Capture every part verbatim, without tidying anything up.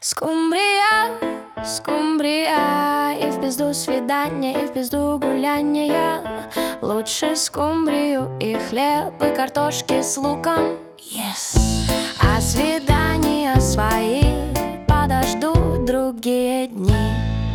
Скумбрия, скумбрия, и в пизду свидания, и в пизду гуляния. Лучше скумбрию и хлеб, и картошки с луком. Yes. А свидания свои подождут другие дни.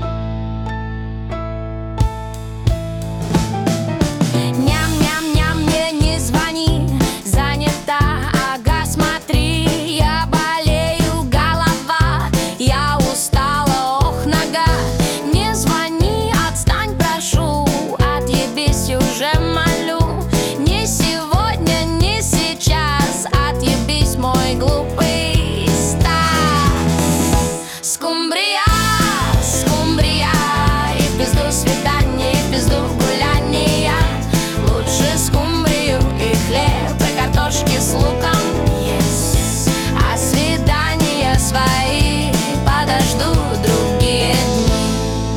Ням-ням-ням, мне не звони, занята, ага, смотри, я болею, голова, я устала, ох, нога. Не звони, отстань, прошу, отъебись уже, молю. Не сегодня, не сейчас, отъебись, мой глупый Стас. Скумбрия, скумбрия, и в пизду свидания, и в пизду гуляния. Лучше скумбрию и хлеб, и картошки с луком. Yes. А свидания свои подождут другие дни.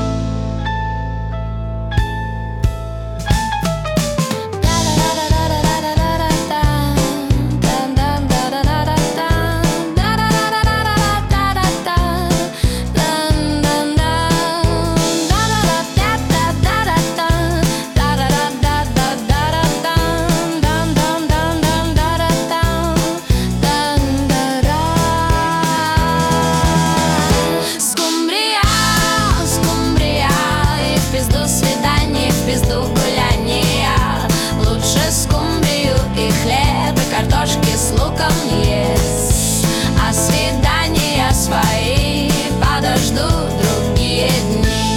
Скумбрия, скумбрия, и в пизду свидания, и в пизду гуляния. Лучше скумбрию и хлеб, и картошки с луком. Yes. А свидания свои подождут другие дни.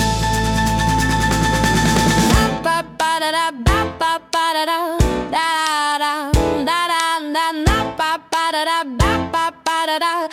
Ba-ba-ba-da-da, ba-ba-ba-da-da, da-da-da-da-da, ba-ba-ba-da-da, ba-ba-ba-da-da.